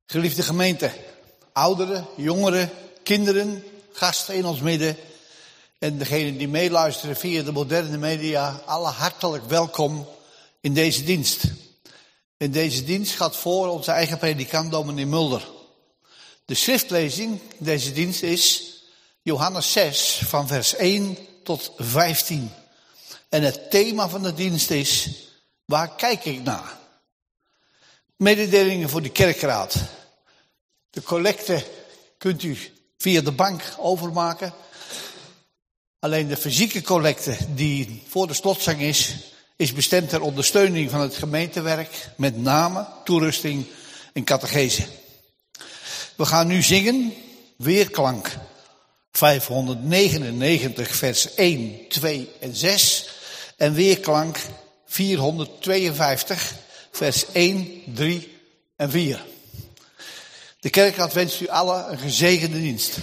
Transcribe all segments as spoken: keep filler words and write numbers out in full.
Geliefde gemeente, ouderen, jongeren, kinderen, gasten in ons midden en degenen die meeluisteren via de moderne media, alle hartelijk welkom in deze dienst. En deze dienst gaat voor onze eigen predikant dominee Mulder. De schriftlezing in deze dienst is Johannes zes van vers één tot vijftien. En het thema van de dienst is, waar kijk ik naar? Mededelingen voor de kerkraad. De collecte kunt u via de bank overmaken. Alleen de fysieke collecte die voor de slotzang is, is bestemd ter ondersteuning van het gemeentewerk, met name toerusting en catechese. We gaan nu zingen, weerklank vijfhonderdnegenennegentig vers één, twee en zes en weerklank vierhonderdtweeënvijftig vers één, drie en vier. De kerkraad wenst u allen een gezegende dienst.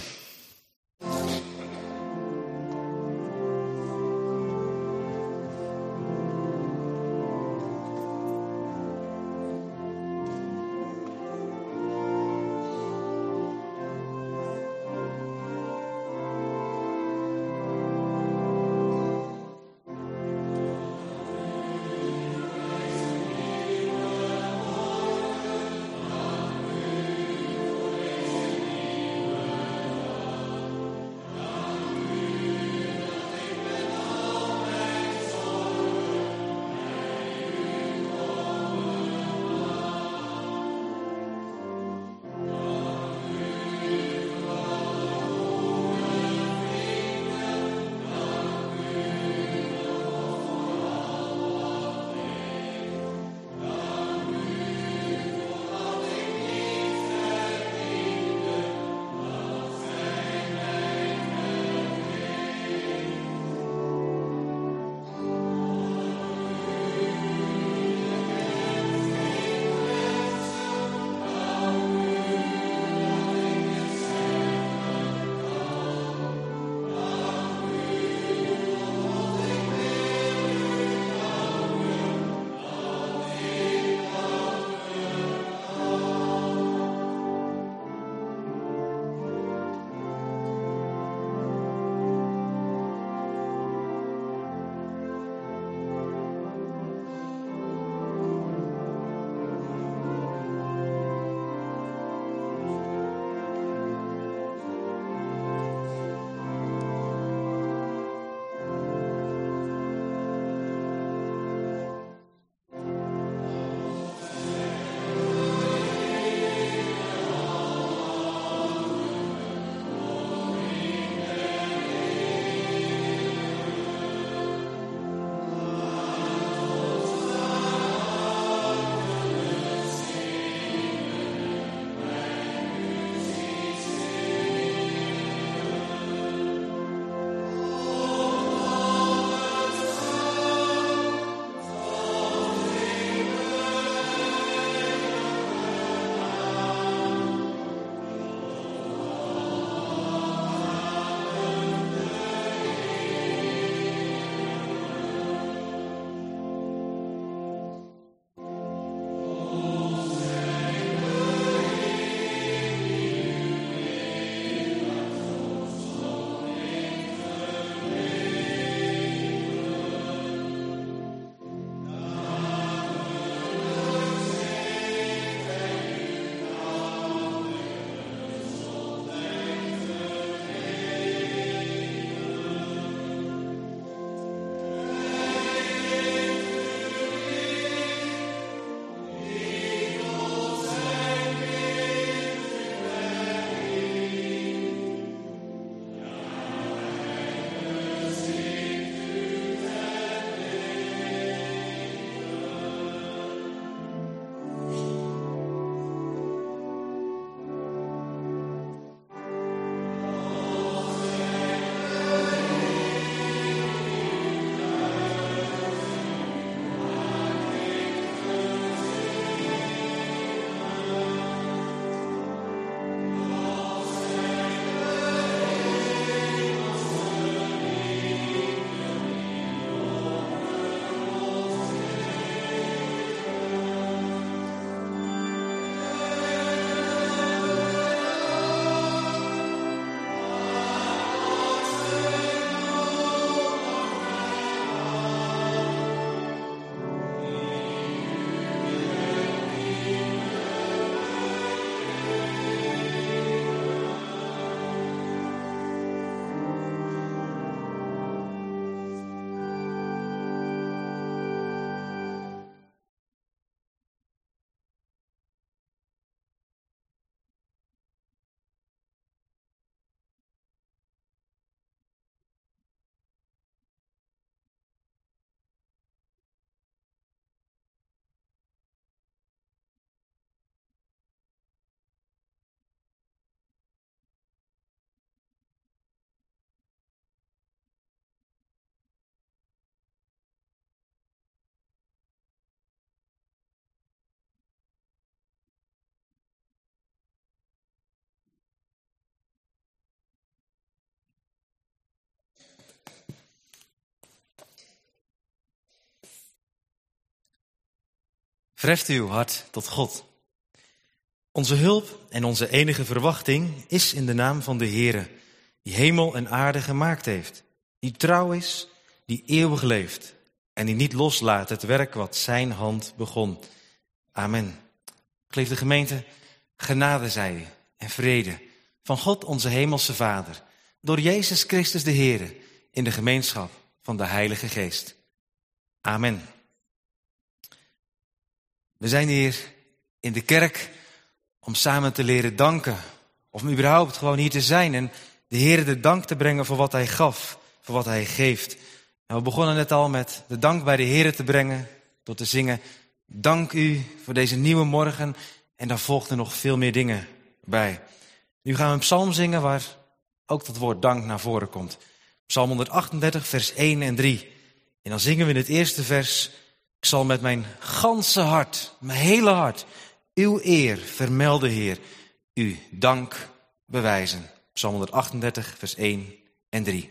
Verheft uw hart tot God. Onze hulp en onze enige verwachting is in de naam van de Heere, die hemel en aarde gemaakt heeft, die trouw is, die eeuwig leeft en die niet loslaat het werk wat zijn hand begon. Amen. Geliefde gemeente, genade zij u en vrede van God onze hemelse Vader, door Jezus Christus de Heere, in de gemeenschap van de Heilige Geest. Amen. We zijn hier in de kerk om samen te leren danken, of om überhaupt gewoon hier te zijn en de Heere de dank te brengen voor wat Hij gaf, voor wat Hij geeft. En we begonnen net al met de dank bij de Heere te brengen, door te zingen, dank u voor deze nieuwe morgen. En daar volgden nog veel meer dingen bij. Nu gaan we een psalm zingen waar ook dat woord dank naar voren komt. Psalm honderdachtendertig, vers één en drie. En dan zingen we in het eerste vers, ik zal met mijn ganse hart, mijn hele hart, uw eer vermelden, Heer, uw dank bewijzen. Psalm honderdachtendertig, vers één en drie.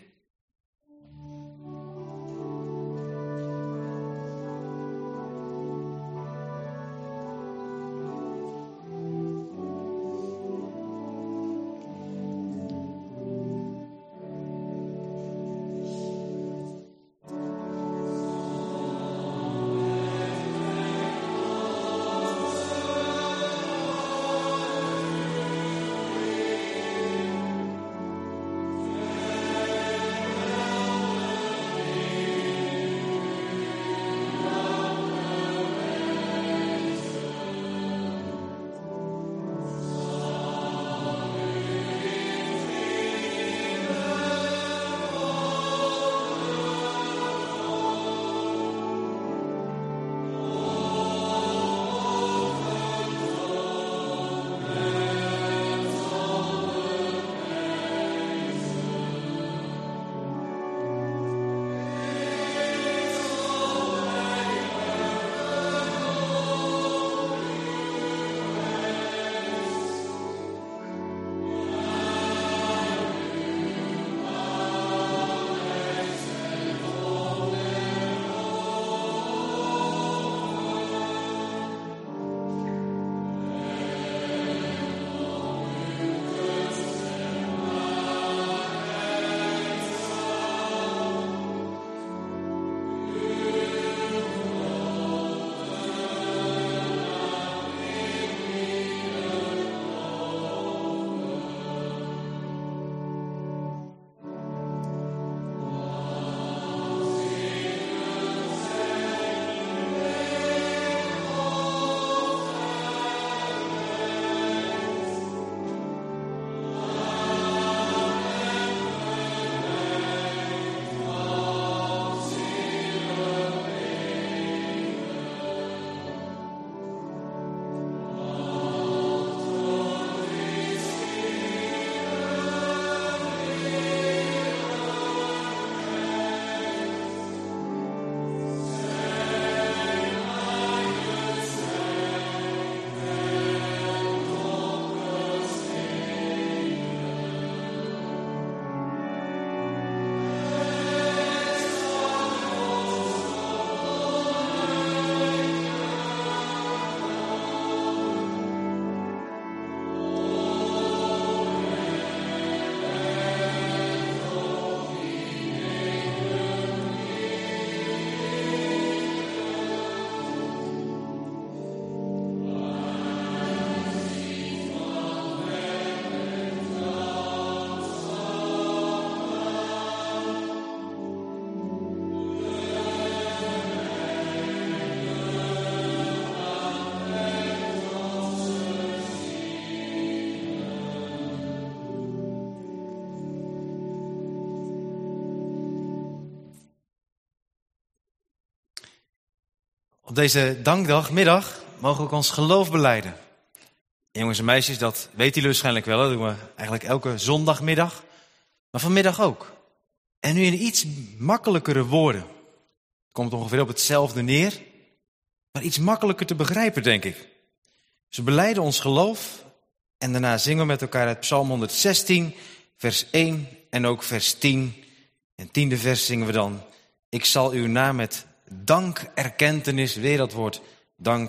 Op deze dankdagmiddag mogen we ons geloof belijden. Jongens en meisjes, dat weten jullie waarschijnlijk wel. Dat doen we eigenlijk elke zondagmiddag. Maar vanmiddag ook. En nu in iets makkelijkere woorden. Het komt ongeveer op hetzelfde neer. Maar iets makkelijker te begrijpen, denk ik. Dus we belijden ons geloof. En daarna zingen we met elkaar uit Psalm honderdzestien, vers één en ook vers tien. En tiende vers zingen we dan. Ik zal uw naam met dankerkentenis, weer dat woord dank,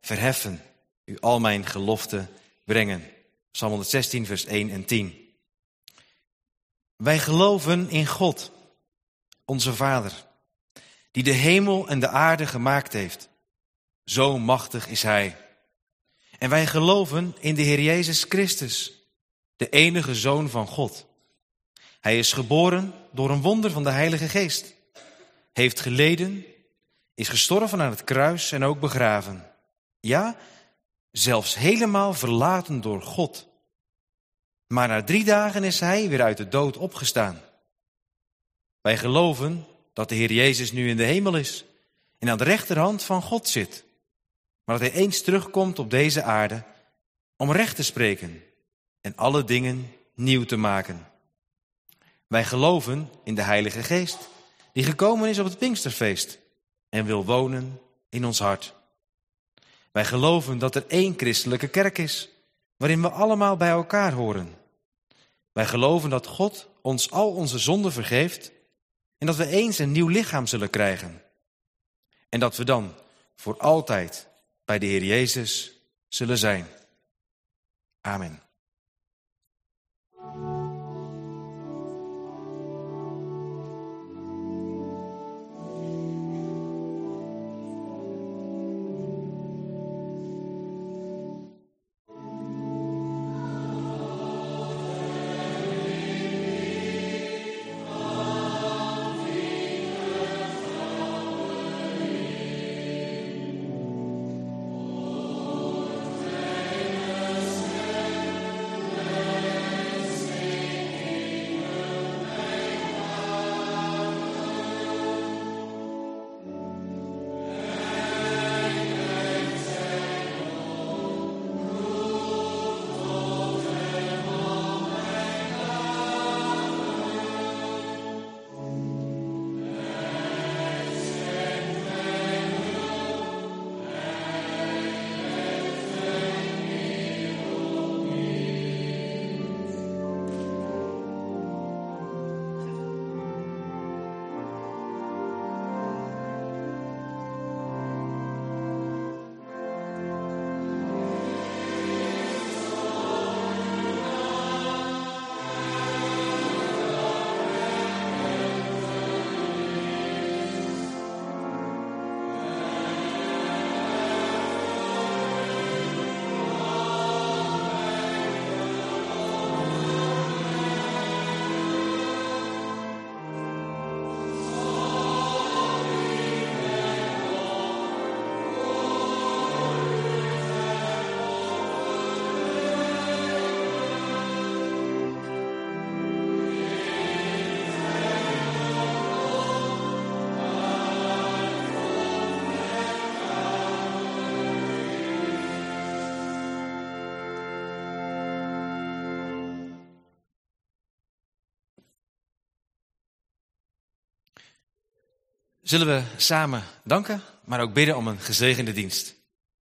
verheffen, u al mijn geloften brengen. Psalm honderdzestien, vers één en tien. Wij geloven in God, onze Vader, die de hemel en de aarde gemaakt heeft. Zo machtig is Hij. En wij geloven in de Heer Jezus Christus, de enige Zoon van God. Hij is geboren door een wonder van de Heilige Geest, heeft geleden, is gestorven aan het kruis en ook begraven. Ja, zelfs helemaal verlaten door God. Maar na drie dagen is Hij weer uit de dood opgestaan. Wij geloven dat de Heer Jezus nu in de hemel is en aan de rechterhand van God zit. Maar dat Hij eens terugkomt op deze aarde om recht te spreken en alle dingen nieuw te maken. Wij geloven in de Heilige Geest, die gekomen is op het Pinksterfeest en wil wonen in ons hart. Wij geloven dat er één christelijke kerk is, waarin we allemaal bij elkaar horen. Wij geloven dat God ons al onze zonden vergeeft en dat we eens een nieuw lichaam zullen krijgen. En dat we dan voor altijd bij de Heer Jezus zullen zijn. Amen. Zullen we samen danken, maar ook bidden om een gezegende dienst.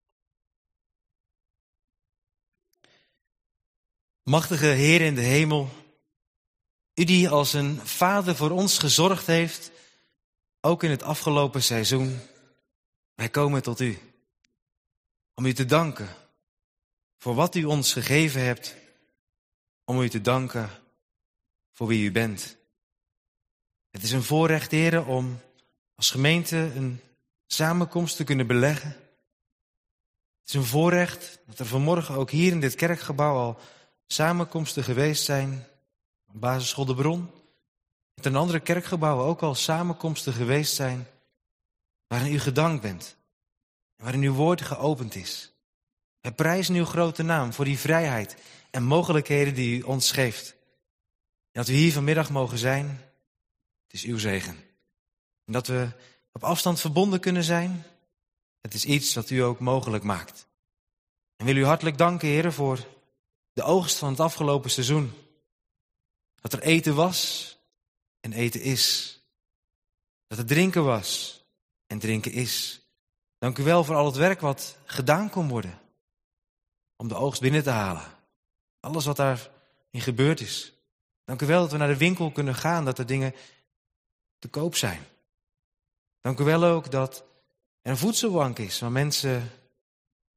Machtige Heer in de hemel, U die als een vader voor ons gezorgd heeft, ook in het afgelopen seizoen, wij komen tot U. Om U te danken voor wat U ons gegeven hebt, om U te danken voor wie U bent. Het is een voorrecht, Heer, om als gemeente een samenkomst te kunnen beleggen. Het is een voorrecht dat er vanmorgen ook hier in dit kerkgebouw al samenkomsten geweest zijn. Op basisschool De Bron. Dat er in andere kerkgebouwen ook al samenkomsten geweest zijn waarin U gedankt bent. Waarin uw woord geopend is. Wij prijzen uw grote naam voor die vrijheid en mogelijkheden die U ons geeft. En dat we hier vanmiddag mogen zijn, het is uw zegen. En dat we op afstand verbonden kunnen zijn, het is iets wat U ook mogelijk maakt. En wil U hartelijk danken, Heer, voor de oogst van het afgelopen seizoen. Dat er eten was en eten is. Dat er drinken was en drinken is. Dank U wel voor al het werk wat gedaan kon worden om de oogst binnen te halen. Alles wat daarin gebeurd is. Dank U wel dat we naar de winkel kunnen gaan, dat er dingen te koop zijn. Dank U wel ook dat er een voedselbank is waar mensen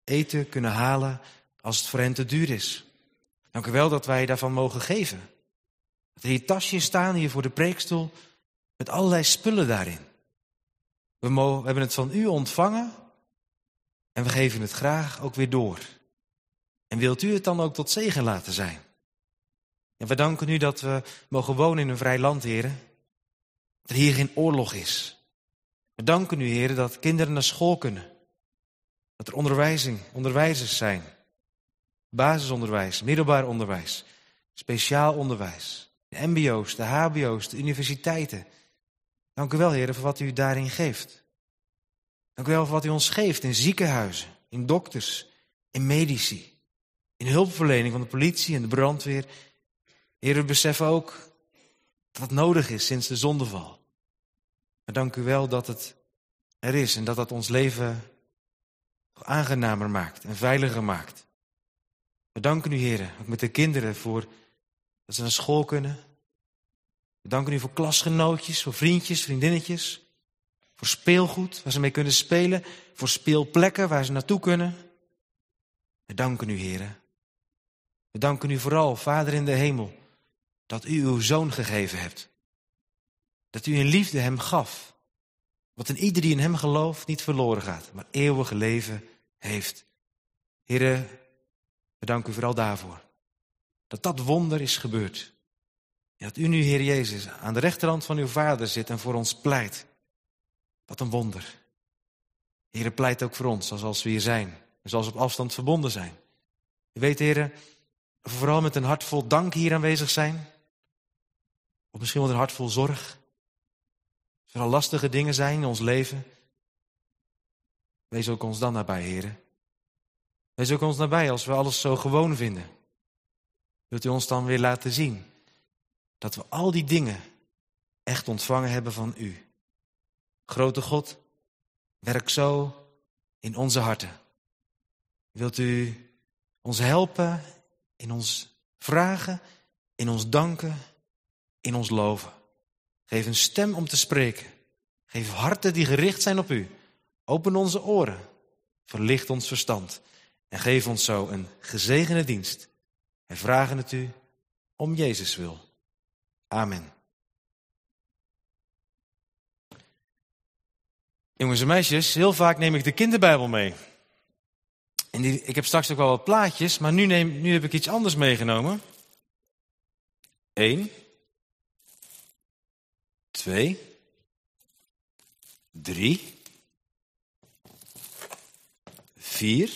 eten kunnen halen als het voor hen te duur is. Dank u wel dat wij daarvan mogen geven. Dat er hier tasjes staan hier voor de preekstoel met allerlei spullen daarin. We, mogen, we hebben het van u ontvangen en we geven het graag ook weer door. En wilt u het dan ook tot zegen laten zijn? En we danken u dat we mogen wonen in een vrij land, heren. Dat er hier geen oorlog is. We danken u, heren, dat kinderen naar school kunnen. Dat er onderwijzing, onderwijzers zijn. Basisonderwijs, middelbaar onderwijs, speciaal onderwijs. De mbo's, de hbo's, de universiteiten. Dank u wel, heren, voor wat u daarin geeft. Dank u wel voor wat u ons geeft in ziekenhuizen, in dokters, in medici. In hulpverlening van de politie en de brandweer. Heren, we beseffen ook dat het nodig is sinds de zondeval. Maar dank u wel dat het er is en dat dat ons leven aangenamer maakt en veiliger maakt. We danken u, heren, ook met de kinderen voor dat ze naar school kunnen. We danken u voor klasgenootjes, voor vriendjes, vriendinnetjes. Voor speelgoed waar ze mee kunnen spelen. Voor speelplekken waar ze naartoe kunnen. We danken u, heren. We danken u vooral, Vader in de hemel, dat u uw Zoon gegeven hebt. Dat u in liefde hem gaf. Wat in ieder die in hem gelooft niet verloren gaat, maar eeuwige leven heeft. Heren, we danken u vooral daarvoor. Dat dat wonder is gebeurd. En dat u nu, Heer Jezus, aan de rechterhand van uw Vader zit en voor ons pleit. Wat een wonder. Heer, pleit ook voor ons, zoals we hier zijn. En zoals we op afstand verbonden zijn. U weet, Heer, of we vooral met een hart vol dank hier aanwezig zijn. Of misschien wel een hart vol zorg. Als er al lastige dingen zijn in ons leven. Wees ook ons dan nabij, Heer. Wees ook ons nabij als we alles zo gewoon vinden. Wilt u ons dan weer laten zien dat we al die dingen echt ontvangen hebben van u. Grote God, werk zo in onze harten. Wilt u ons helpen in ons vragen, in ons danken, in ons loven. Geef een stem om te spreken. Geef harten die gericht zijn op u. Open onze oren. Verlicht ons verstand. En geef ons zo een gezegende dienst. Wij vragen het u om Jezus wil. Amen. Jongens en meisjes, heel vaak neem ik de kinderbijbel mee. En die, ik heb straks ook wel wat plaatjes, maar nu, neem, nu heb ik iets anders meegenomen. Eén. Twee. Drie. Vier.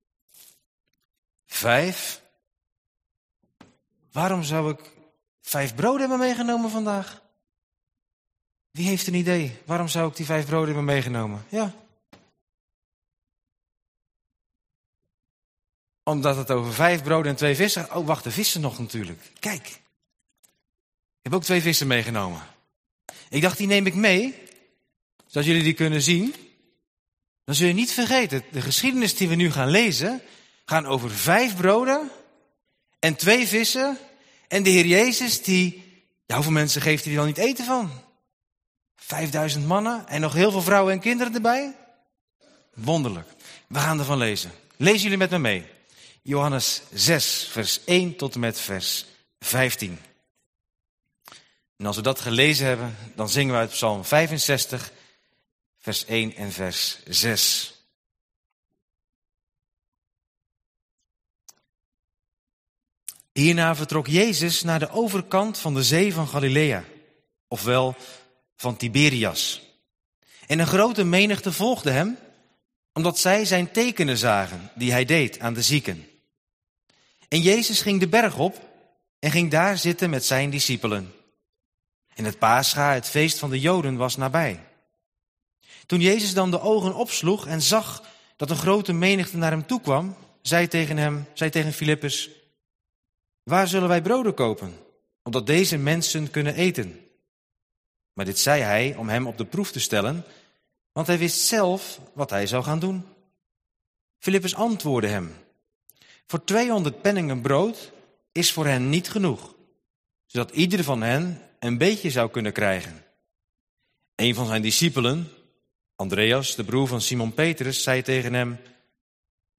Vijf. Waarom zou ik vijf broden hebben meegenomen vandaag? Wie heeft een idee? Waarom zou ik die vijf broden hebben meegenomen? Ja. Omdat het over vijf broden en twee vissen gaat. Oh, wacht, de vissen nog natuurlijk. Kijk. Ik heb ook twee vissen meegenomen. Ik dacht, die neem ik mee. Zodat jullie die kunnen zien. Dan zul je niet vergeten, de geschiedenis die we nu gaan lezen, gaan over vijf broden en twee vissen. En de Heer Jezus, die, ja, hoeveel mensen geeft hij dan niet eten van? Vijfduizend mannen en nog heel veel vrouwen en kinderen erbij. Wonderlijk. We gaan ervan lezen. Lezen jullie met me mee. Johannes zes, vers één tot en met vers vijftien. En als we dat gelezen hebben, dan zingen we uit Psalm vijfenzestig, vers één en vers zes. Hierna vertrok Jezus naar de overkant van de zee van Galilea, ofwel van Tiberias. En een grote menigte volgde hem, omdat zij zijn tekenen zagen die hij deed aan de zieken. En Jezus ging de berg op en ging daar zitten met zijn discipelen. En het Pascha, het feest van de Joden, was nabij. Toen Jezus dan de ogen opsloeg en zag dat een grote menigte naar hem toe kwam, zei tegen hem, zei tegen Filippus: waar zullen wij broden kopen, opdat deze mensen kunnen eten? Maar dit zei hij om hem op de proef te stellen, want hij wist zelf wat hij zou gaan doen. Filippus antwoordde hem: voor tweehonderd penningen brood is voor hen niet genoeg, zodat ieder van hen een beetje zou kunnen krijgen. Een van zijn discipelen, Andreas, de broer van Simon Petrus, zei tegen hem: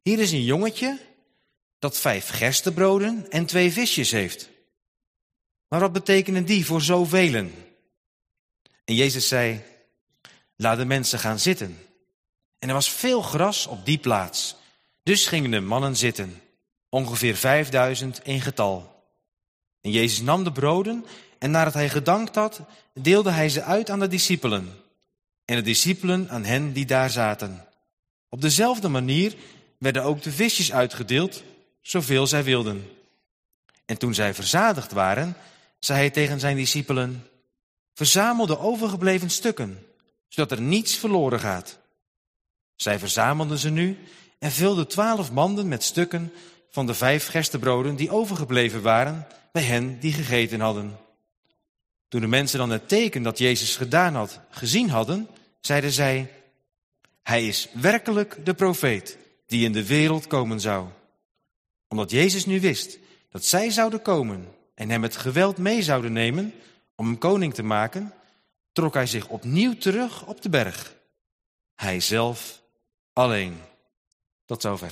hier is een jongetje dat vijf gerstebroden en twee visjes heeft. Maar wat betekenen die voor zoveel? En Jezus zei, laat de mensen gaan zitten. En er was veel gras op die plaats. Dus gingen de mannen zitten, ongeveer vijfduizend in getal. En Jezus nam de broden en nadat hij gedankt had, deelde hij ze uit aan de discipelen. En de discipelen aan hen die daar zaten. Op dezelfde manier werden ook de visjes uitgedeeld, zoveel zij wilden. En toen zij verzadigd waren, zei hij tegen zijn discipelen, verzamel de overgebleven stukken, zodat er niets verloren gaat. Zij verzamelden ze nu en vulden twaalf manden met stukken van de vijf gerstebroden die overgebleven waren bij hen die gegeten hadden. Toen de mensen dan het teken dat Jezus gedaan had gezien hadden, zeiden zij, hij is werkelijk de profeet die in de wereld komen zou. Omdat Jezus nu wist dat zij zouden komen en hem het geweld mee zouden nemen om hem koning te maken, trok hij zich opnieuw terug op de berg. Hij zelf alleen. Tot zover.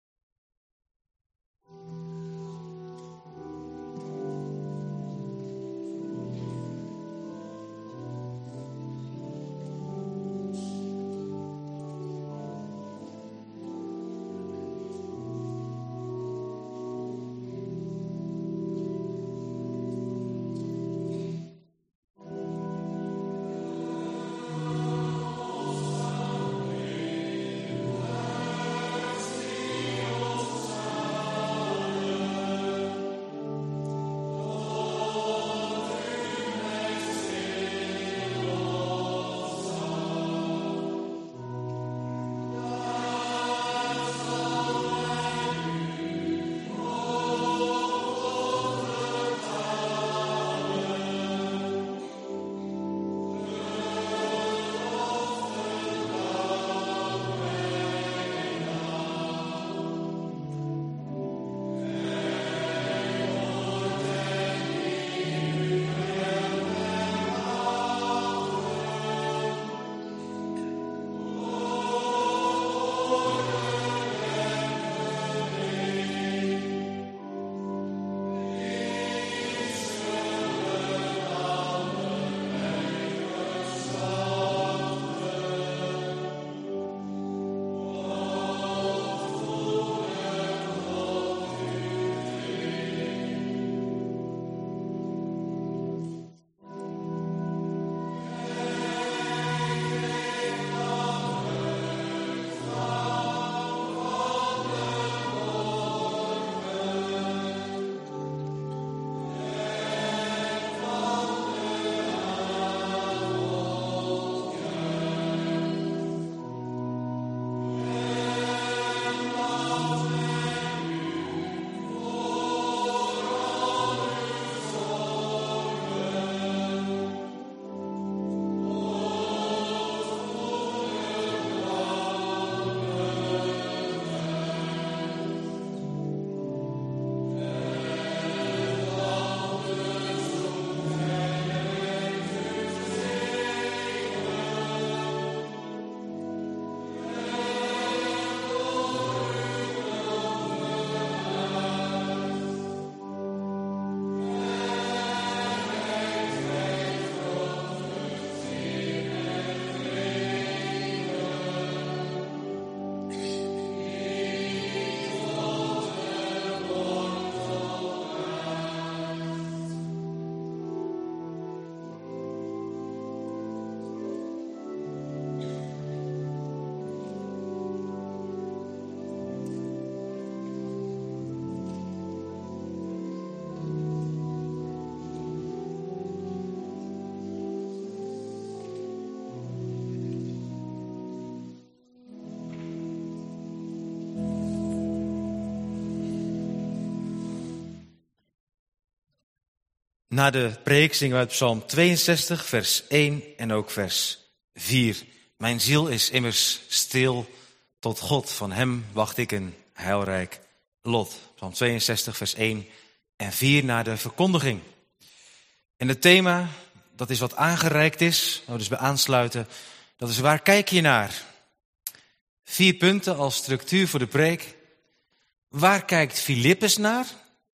Na de preek zingen we uit Psalm tweeënzestig, vers één en ook vers vier. Mijn ziel is immers stil tot God, van hem wacht ik een heilrijk lot. Psalm tweeënzestig, vers één en vier naar de verkondiging. En het thema, dat is wat aangereikt is, nou dus bij aansluiten, dat is waar kijk je naar? Vier punten als structuur voor de preek. Waar kijkt Filippus naar?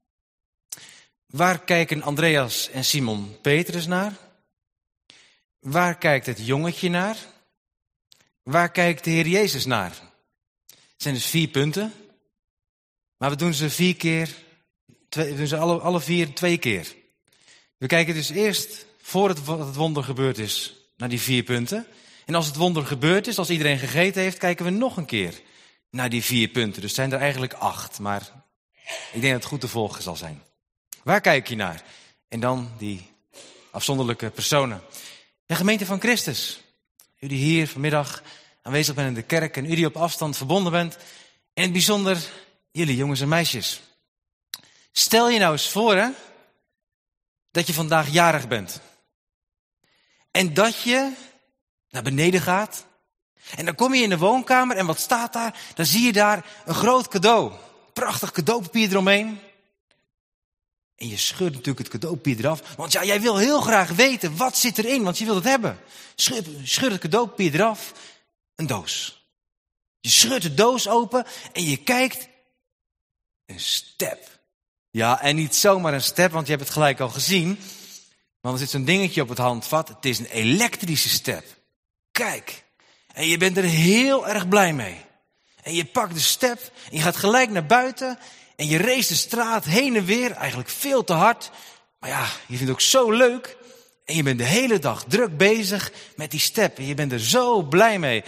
Waar kijken Andreas en Simon Petrus naar? Waar kijkt het jongetje naar? Waar kijkt de Heer Jezus naar? Het zijn dus vier punten. Maar we doen ze vier keer, twee, we doen ze alle, alle vier twee keer. We kijken dus eerst, voordat het wonder gebeurd is, naar die vier punten. En als het wonder gebeurd is, als iedereen gegeten heeft, kijken we nog een keer naar die vier punten. Dus het zijn er eigenlijk acht, maar ik denk dat het goed te volgen zal zijn. Waar kijk je naar? En dan die afzonderlijke personen. De gemeente van Christus. U die hier vanmiddag aanwezig bent in de kerk en u die op afstand verbonden bent. En in het bijzonder jullie jongens en meisjes. Stel je nou eens voor hè, dat je vandaag jarig bent. En dat je naar beneden gaat. En dan kom je in de woonkamer en wat staat daar? Dan zie je daar een groot cadeau. Prachtig cadeaupapier eromheen. En je scheurt natuurlijk het cadeaupapier eraf. Want ja, jij wil heel graag weten wat zit erin, want je wilt het hebben. Scheur, scheur het cadeaupapier eraf. Een doos. Je scheurt de doos open en je kijkt. Een step. Ja, en niet zomaar een step, want je hebt het gelijk al gezien. Want er zit zo'n dingetje op het handvat. Het is een elektrische step. Kijk. En je bent er heel erg blij mee. En je pakt de step en je gaat gelijk naar buiten. En je race de straat heen en weer, eigenlijk veel te hard. Maar ja, je vindt het ook zo leuk. En je bent de hele dag druk bezig met die step. En je bent er zo blij mee.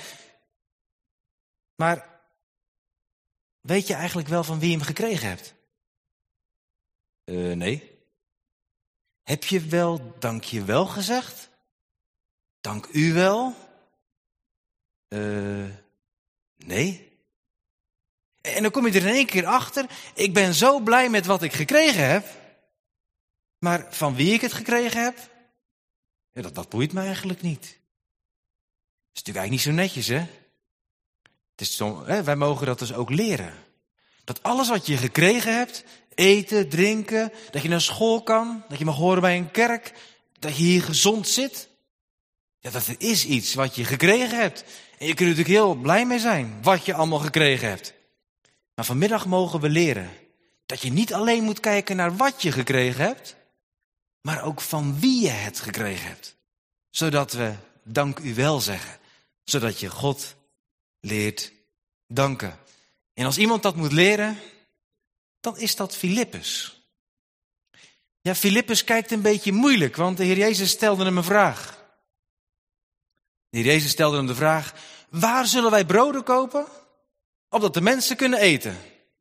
Maar weet je eigenlijk wel van wie je hem gekregen hebt? Uh, nee. Heb je wel dank je wel gezegd? Dank u wel? Uh, nee. En dan kom je er in één keer achter. Ik ben zo blij met wat ik gekregen heb. Maar van wie ik het gekregen heb? Ja, dat, dat boeit me eigenlijk niet. Dat is natuurlijk eigenlijk niet zo netjes, hè? Het is zo, hè? Wij mogen dat dus ook leren. Dat alles wat je gekregen hebt, eten, drinken, dat je naar school kan, dat je mag horen bij een kerk, dat je hier gezond zit. Ja, dat is iets wat je gekregen hebt. En je kunt er natuurlijk heel blij mee zijn, wat je allemaal gekregen hebt. Maar vanmiddag mogen we leren dat je niet alleen moet kijken naar wat je gekregen hebt, maar ook van wie je het gekregen hebt. Zodat we dank u wel zeggen. Zodat je God leert danken. En als iemand dat moet leren, dan is dat Filippus. Ja, Filippus kijkt een beetje moeilijk, want de Heer Jezus stelde hem een vraag. De Heer Jezus stelde hem de vraag, waar zullen wij broden kopen, opdat de mensen kunnen eten?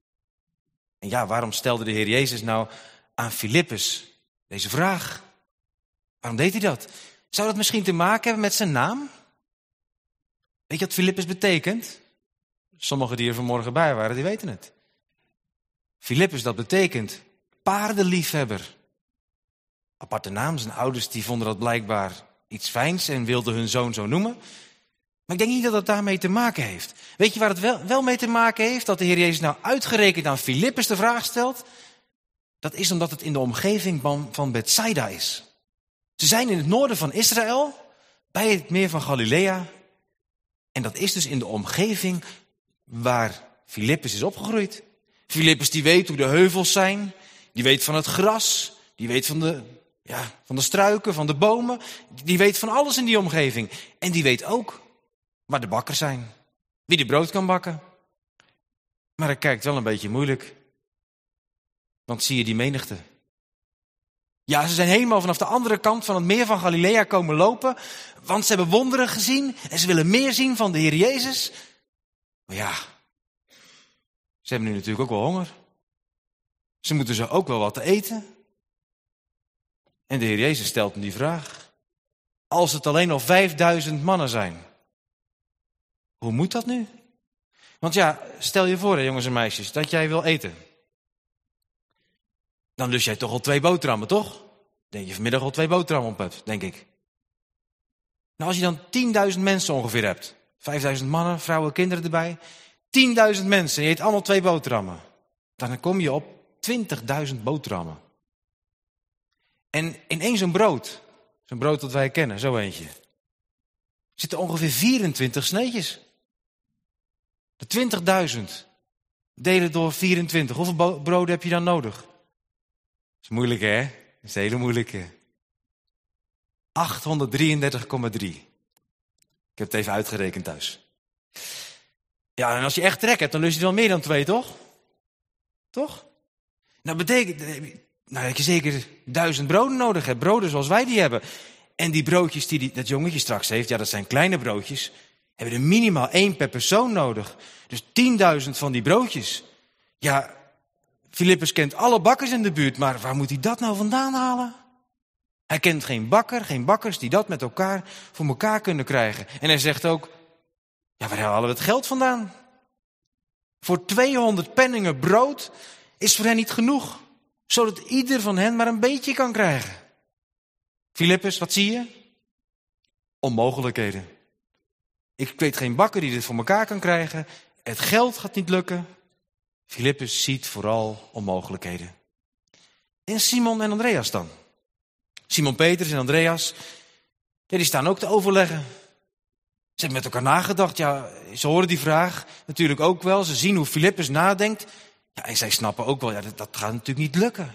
En ja, waarom stelde de Heer Jezus nou aan Filippus deze vraag? Waarom deed hij dat? Zou dat misschien te maken hebben met zijn naam? Weet je wat Filippus betekent? Sommigen die er vanmorgen bij waren, die weten het. Filippus, dat betekent paardenliefhebber. Aparte naam, zijn ouders die vonden dat blijkbaar iets fijns en wilden hun zoon zo noemen. Maar ik denk niet dat het daarmee te maken heeft. Weet je waar het wel, wel mee te maken heeft? Dat de Heer Jezus nou uitgerekend aan Filippus de vraag stelt? Dat is omdat het in de omgeving van, van Bethsaida is. Ze zijn in het noorden van Israël, bij het meer van Galilea. En dat is dus in de omgeving waar Filippus is opgegroeid. Filippus die weet hoe de heuvels zijn, die weet van het gras, die weet van de, ja, van de struiken, van de bomen. Die weet van alles in die omgeving. En die weet ook waar de bakkers zijn, wie de brood kan bakken. Maar hij kijkt wel een beetje moeilijk. Want zie je die menigte? Ja, ze zijn helemaal vanaf de andere kant van het meer van Galilea komen lopen. Want ze hebben wonderen gezien en ze willen meer zien van de Heer Jezus. Maar ja, ze hebben nu natuurlijk ook wel honger. Ze moeten ze ook wel wat te eten. En de Heer Jezus stelt hem die vraag. Als het alleen al vijfduizend mannen zijn, hoe moet dat nu? Want ja, stel je voor, hè, jongens en meisjes, dat jij wil eten. Dan lust jij toch al twee boterhammen, toch? Denk je vanmiddag al twee boterhammen op hebt, denk ik. Nou, als je dan tienduizend mensen ongeveer hebt. vijfduizend mannen, vrouwen, kinderen erbij. tienduizend mensen en je eet allemaal twee boterhammen. Dan kom je op twintigduizend boterhammen. En in één zo'n brood, zo'n brood dat wij kennen, zo eentje, zitten ongeveer vierentwintig sneetjes. De twintigduizend Delen door vierentwintig. Hoeveel bo- broden heb je dan nodig? Dat is moeilijk, hè? Dat is een hele moeilijke. achthonderddrieëndertig komma drie. Ik heb het even uitgerekend thuis. Ja, en als je echt trek hebt, dan lust je wel meer dan twee, toch? Toch? Nou, betekent nou, dat je zeker duizend broden nodig hebt. Broden zoals wij die hebben. En die broodjes die, die dat jongetje straks heeft, ja, dat zijn kleine broodjes. Hebben er minimaal één per persoon nodig. Dus tienduizend van die broodjes. Ja, Filippus kent alle bakkers in de buurt, maar waar moet hij dat nou vandaan halen? Hij kent geen bakker, geen bakkers die dat met elkaar voor elkaar kunnen krijgen. En hij zegt ook, ja, waar halen we het geld vandaan? Voor tweehonderd penningen brood is voor hen niet genoeg, zodat ieder van hen maar een beetje kan krijgen. Filippus, wat zie je? Onmogelijkheden. Ik weet geen bakker die dit voor elkaar kan krijgen. Het geld gaat niet lukken. Filippus ziet vooral onmogelijkheden. En Simon en Andreas dan? Simon Petrus en Andreas, ja, die staan ook te overleggen. Ze hebben met elkaar nagedacht. Ja, ze horen die vraag natuurlijk ook wel. Ze zien hoe Filippus nadenkt. Ja, en zij snappen ook wel, ja, dat, dat gaat natuurlijk niet lukken.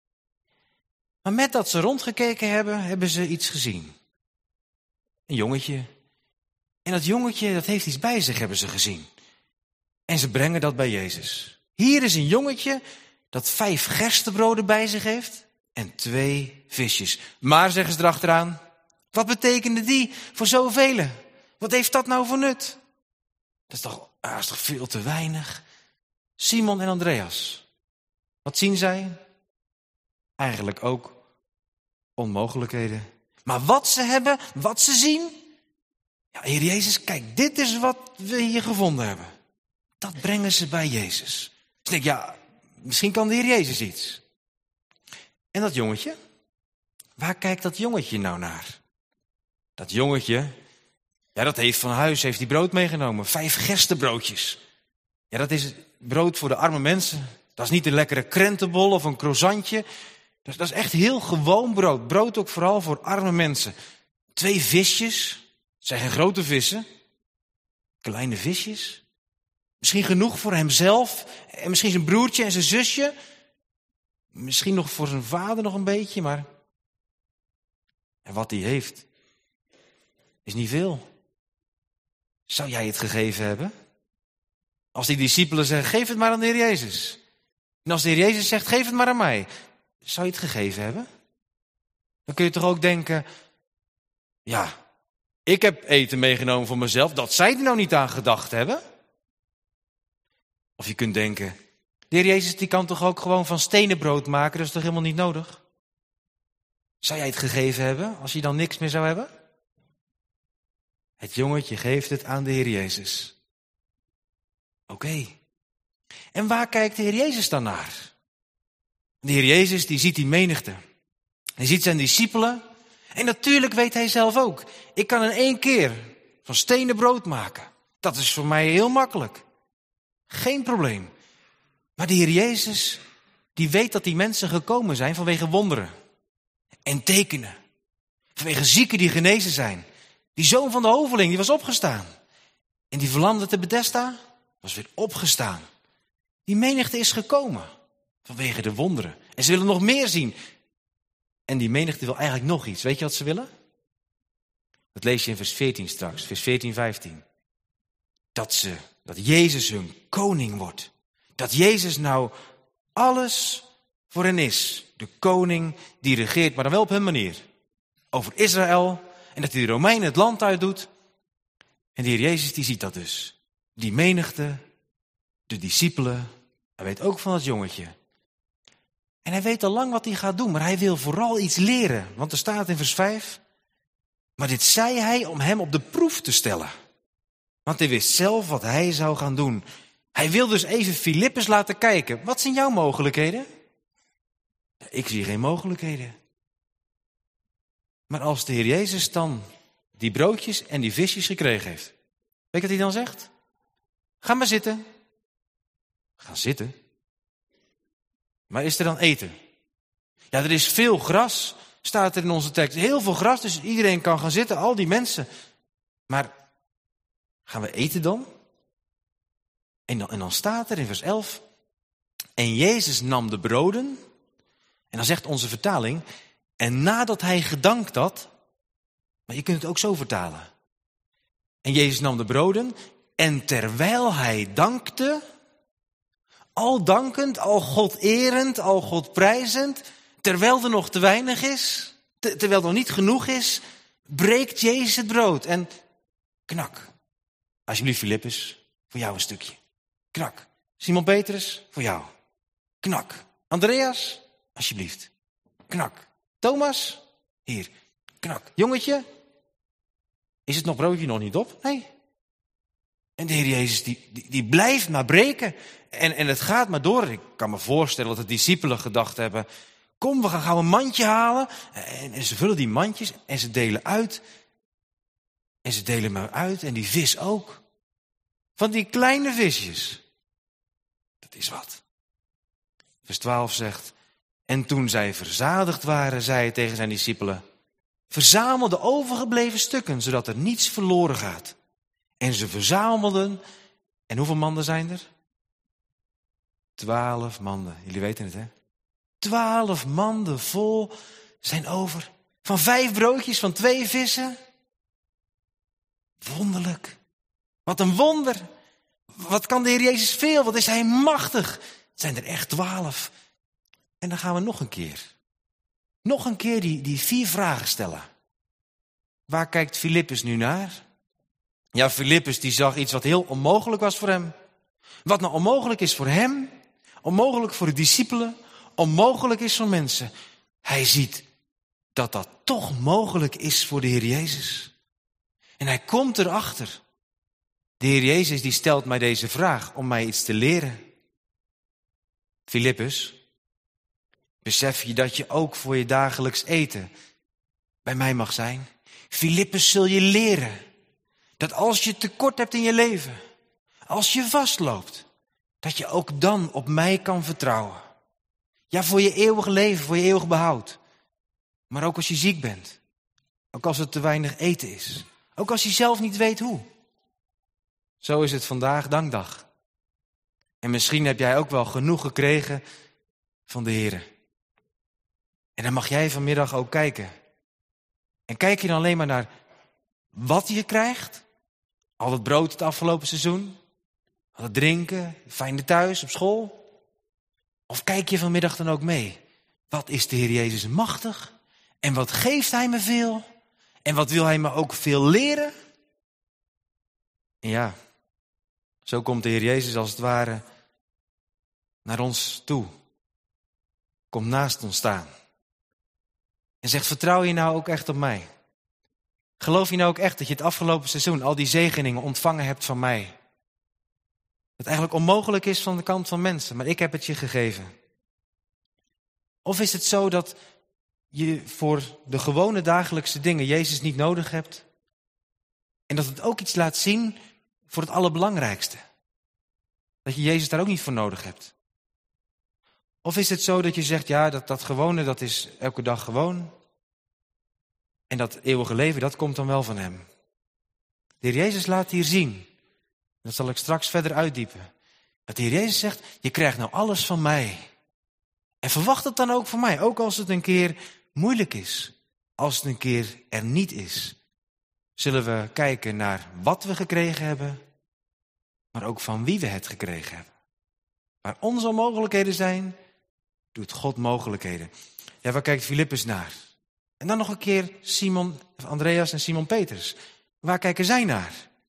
Maar met dat ze rondgekeken hebben, hebben ze iets gezien. Een jongetje. En dat jongetje, dat heeft iets bij zich, hebben ze gezien. En ze brengen dat bij Jezus. Hier is een jongetje dat vijf gerstebroden bij zich heeft en twee visjes. Maar, zeggen ze erachteraan, wat betekenen die voor zoveel? Wat heeft dat nou voor nut? Dat is toch, ah, dat is toch veel te weinig? Simon en Andreas, wat zien zij? Eigenlijk ook onmogelijkheden. Maar wat ze hebben, wat ze zien? Ja, Heer Jezus, kijk, dit is wat we hier gevonden hebben. Dat brengen ze bij Jezus. Dus ik denk, ja, misschien kan de Heer Jezus iets. En dat jongetje? Waar kijkt dat jongetje nou naar? Dat jongetje, ja, dat heeft van huis, heeft die brood meegenomen. Vijf gerstebroodjes. Ja, dat is brood voor de arme mensen. Dat is niet een lekkere krentenbol of een croissantje. Dat is echt heel gewoon brood. Brood ook vooral voor arme mensen. Twee visjes. Het zijn geen grote vissen. Kleine visjes. Misschien genoeg voor hemzelf. En misschien zijn broertje en zijn zusje. Misschien nog voor zijn vader nog een beetje. Maar en wat hij heeft is niet veel. Zou jij het gegeven hebben? Als die discipelen zeggen, geef het maar aan de Heer Jezus. En als de Heer Jezus zegt, geef het maar aan mij. Zou je het gegeven hebben? Dan kun je toch ook denken, ja, ik heb eten meegenomen voor mezelf, dat zij er nou niet aan gedacht hebben. Of je kunt denken, de Heer Jezus die kan toch ook gewoon van stenen brood maken, dat is toch helemaal niet nodig? Zou jij het gegeven hebben, als je dan niks meer zou hebben? Het jongetje geeft het aan de Heer Jezus. Oké. Okay. En waar kijkt de Heer Jezus dan naar? De Heer Jezus die ziet die menigte. Hij ziet zijn discipelen. En natuurlijk weet hij zelf ook. Ik kan in één keer van stenen brood maken. Dat is voor mij heel makkelijk. Geen probleem. Maar de Heer Jezus die weet dat die mensen gekomen zijn vanwege wonderen. En tekenen. Vanwege zieken die genezen zijn. Die zoon van de hoveling die was opgestaan. En die verlamde te Bethesda was weer opgestaan. Die menigte is gekomen. Vanwege de wonderen. En ze willen nog meer zien. En die menigte wil eigenlijk nog iets. Weet je wat ze willen? Dat lees je in vers veertien straks. Vers veertien, vijftien. Dat ze, dat Jezus hun koning wordt. Dat Jezus nou alles voor hen is. De koning die regeert, maar dan wel op hun manier. Over Israël. En dat hij de Romeinen het land uitdoet. En de Heer Jezus die ziet dat dus. Die menigte, de discipelen. Hij weet ook van dat jongetje. En hij weet al lang wat hij gaat doen, maar hij wil vooral iets leren. Want er staat in vers vijf, maar dit zei hij om hem op de proef te stellen. Want hij wist zelf wat hij zou gaan doen. Hij wil dus even Filippus laten kijken. Wat zijn jouw mogelijkheden? Ik zie geen mogelijkheden. Maar als de Heer Jezus dan die broodjes en die visjes gekregen heeft. Weet je wat hij dan zegt? Ga maar zitten. Ga zitten. Maar is er dan eten? Ja, er is veel gras, staat er in onze tekst. Heel veel gras, dus iedereen kan gaan zitten, al die mensen. Maar gaan we eten dan? En dan, en dan staat er in vers elf, en Jezus nam de broden, en dan zegt onze vertaling, en nadat hij gedankt had, maar je kunt het ook zo vertalen. En Jezus nam de broden, en terwijl hij dankte, al dankend, al God erend, al God prijzend, terwijl er nog te weinig is, te, terwijl er nog niet genoeg is, breekt Jezus het brood en knak. Alsjeblieft Filippus, voor jou een stukje. Knak. Simon Petrus, voor jou. Knak. Andreas, alsjeblieft. Knak. Thomas, hier. Knak. Jongetje, is het nog broodje nog niet op? Nee. En de Heer Jezus die, die, die blijft maar breken. En, en het gaat maar door. Ik kan me voorstellen dat de discipelen gedacht hebben, kom, we gaan gauw een mandje halen. En, en ze vullen die mandjes en ze delen uit. En ze delen maar uit en die vis ook. Van die kleine visjes. Dat is wat. Vers twaalf zegt, en toen zij verzadigd waren, zei hij tegen zijn discipelen, verzamel de overgebleven stukken, zodat er niets verloren gaat. En ze verzamelden, en hoeveel manden zijn er? Twaalf manden, jullie weten het hè? Twaalf manden vol zijn over. Van vijf broodjes, van twee vissen. Wonderlijk. Wat een wonder. Wat kan de Heer Jezus veel, wat is hij machtig. Het zijn er echt twaalf. En dan gaan we nog een keer. Nog een keer die, die vier vragen stellen. Waar kijkt Filippus nu naar? Ja, Filippus die zag iets wat heel onmogelijk was voor hem. Wat nou onmogelijk is voor hem, onmogelijk voor de discipelen, onmogelijk is voor mensen. Hij ziet dat dat toch mogelijk is voor de Heer Jezus. En hij komt erachter. De Heer Jezus die stelt mij deze vraag om mij iets te leren. Filippus, besef je dat je ook voor je dagelijks eten bij mij mag zijn? Filippus, zul je leren dat als je tekort hebt in je leven, als je vastloopt, dat je ook dan op mij kan vertrouwen. Ja, voor je eeuwig leven, voor je eeuwig behoud. Maar ook als je ziek bent. Ook als er te weinig eten is. Ook als je zelf niet weet hoe. Zo is het vandaag dankdag. En misschien heb jij ook wel genoeg gekregen van de Heer. En dan mag jij vanmiddag ook kijken. En kijk je dan alleen maar naar wat je krijgt? Al het brood het afgelopen seizoen? Al het drinken, fijne thuis, op school? Of kijk je vanmiddag dan ook mee? Wat is de Heer Jezus machtig? En wat geeft Hij me veel? En wat wil Hij me ook veel leren? En ja, zo komt de Heer Jezus als het ware naar ons toe. Komt naast ons staan. En zegt, vertrouw je nou ook echt op mij? Geloof je nou ook echt dat je het afgelopen seizoen al die zegeningen ontvangen hebt van mij? Dat eigenlijk onmogelijk is van de kant van mensen, maar ik heb het je gegeven. Of is het zo dat je voor de gewone dagelijkse dingen Jezus niet nodig hebt? En dat het ook iets laat zien voor het allerbelangrijkste. Dat je Jezus daar ook niet voor nodig hebt. Of is het zo dat je zegt, ja, dat, dat gewone, dat is elke dag gewoon. En dat eeuwige leven, dat komt dan wel van hem. De Heer Jezus laat hier zien. Dat zal ik straks verder uitdiepen. Dat de Heer Jezus zegt, je krijgt nou alles van mij. En verwacht het dan ook van mij. Ook als het een keer moeilijk is. Als het een keer er niet is. Zullen we kijken naar wat we gekregen hebben. Maar ook van wie we het gekregen hebben. Waar onze onmogelijkheden zijn, doet God mogelijkheden. Ja, waar kijkt Filippus naar? En dan nog een keer Simon, Andreas en Simon Petrus. Waar kijken zij naar?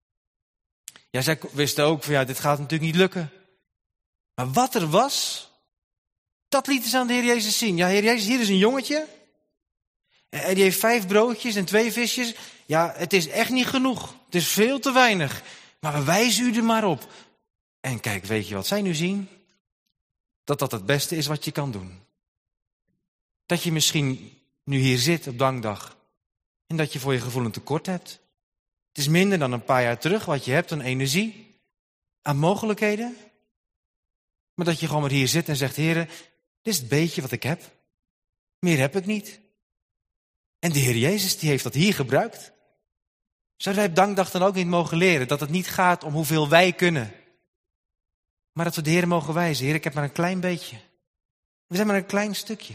Ja, zij wisten ook van ja, dit gaat natuurlijk niet lukken. Maar wat er was, dat lieten ze aan de Heer Jezus zien. Ja, Heer Jezus, hier is een jongetje. En die heeft vijf broodjes en twee visjes. Ja, het is echt niet genoeg. Het is veel te weinig. Maar we wijzen u er maar op. En kijk, weet je wat zij nu zien? Dat dat het beste is wat je kan doen. Dat je misschien nu hier zit op dankdag. En dat je voor je gevoel een tekort hebt. Het is minder dan een paar jaar terug wat je hebt aan energie. Aan mogelijkheden. Maar dat je gewoon maar hier zit en zegt, Heer, dit is het beetje wat ik heb. Meer heb ik niet. En de Heer Jezus die heeft dat hier gebruikt. Zouden wij op dankdag dan ook niet mogen leren dat het niet gaat om hoeveel wij kunnen. Maar dat we de Heer mogen wijzen. Heer, ik heb maar een klein beetje. We zijn maar een klein stukje.